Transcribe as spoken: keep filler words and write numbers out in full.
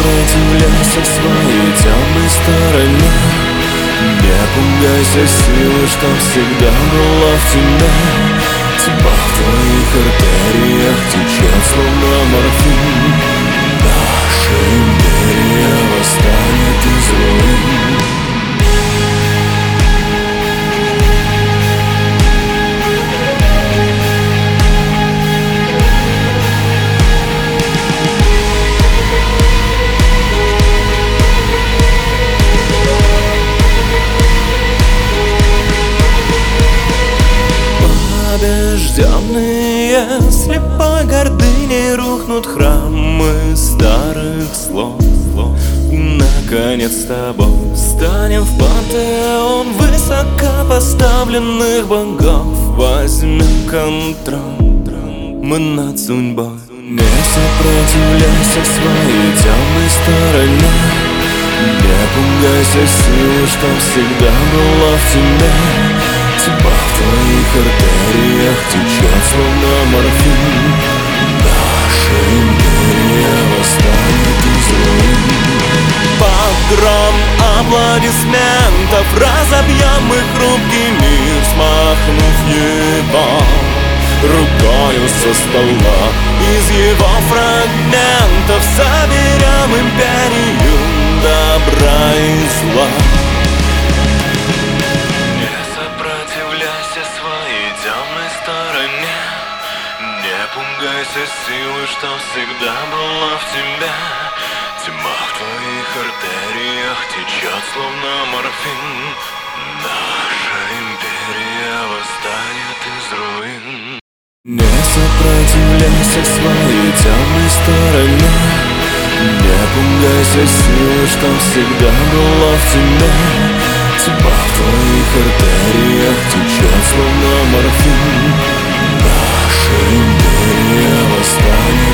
сопротивляйся своей темной стороне. Не пугайся силы, что всегда была в тебе. Тьма в твоих артериях течет, словно морфин. Наша империя восстанет из руин. Побежденные слепой гордыней рухнут храмы старых слов. И наконец с тобой станем в пантеон высокопоставленных богов. Возьмем контроль мы над судьбой. Не сопротивляйся своей темной стороне. Не пугайся силы, что всегда была в тебе. Тьма в твоих артериях течет, словно морфин. Наша империя восстанет из руин. Под гром аплодисментов разобьем мы хрупкий мир, смахнув его рукою со стола. Из его фрагментов соберем империю добра и зла. Не пугайся силы, что всегда была в тебе. Тьма в твоих артериях течет, словно морфин. Наша империя восстанет из руин. Не сопротивляйся своей темной стороне. Не пугайся силы, что всегда была в тебе. Тьма в твоих артериях течет, словно морфин. Наша империя восстанет.